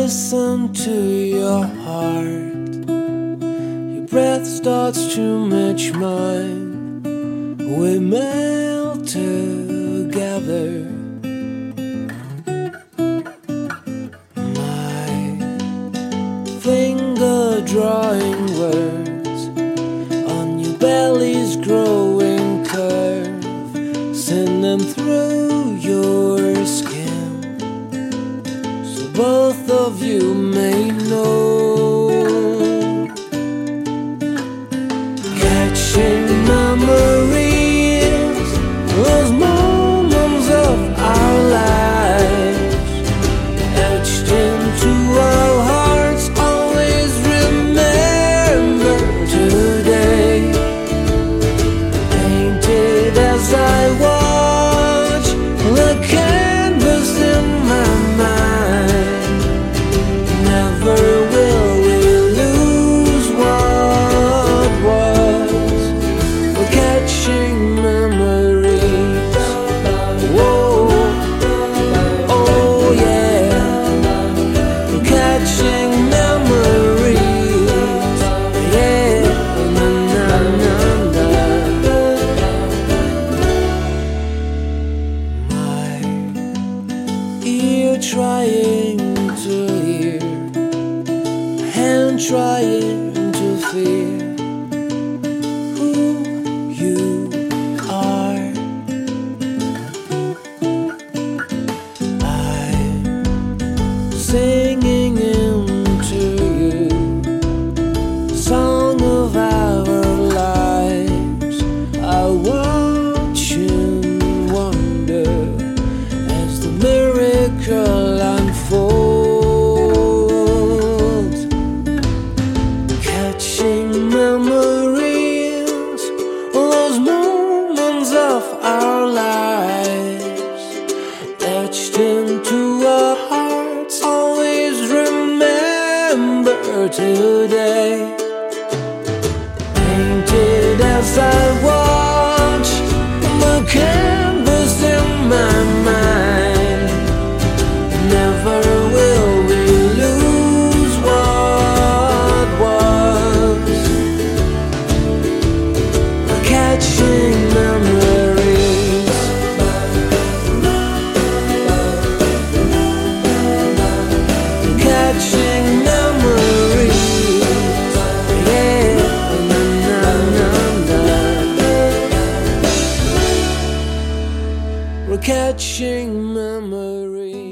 listen to your heart. Your breath starts to match mine. We melt together. My finger drawing words on your belly's growing curve. Send them through your skin, so both of you may know. Catching memories, those moments of our lives, etched into our hearts. Always remember today, painted as I watch the canvas in my mind. Never will we lose what was. We're catching memories. Whoa, oh yeah. We're catching memories. Yeah, na na na na. My ear trying to hear, hand trying to feel who you are. I'm singing into you, song of our lives. I watch and wonder as the miracle unfolds. Catching memories, those moments of our lives, etched into our hearts. Always remember today, painted as I watch the canvas in my mind. Never will we lose what was. Catching memories. Catching memories. Yeah, na na na na. We're catching memories.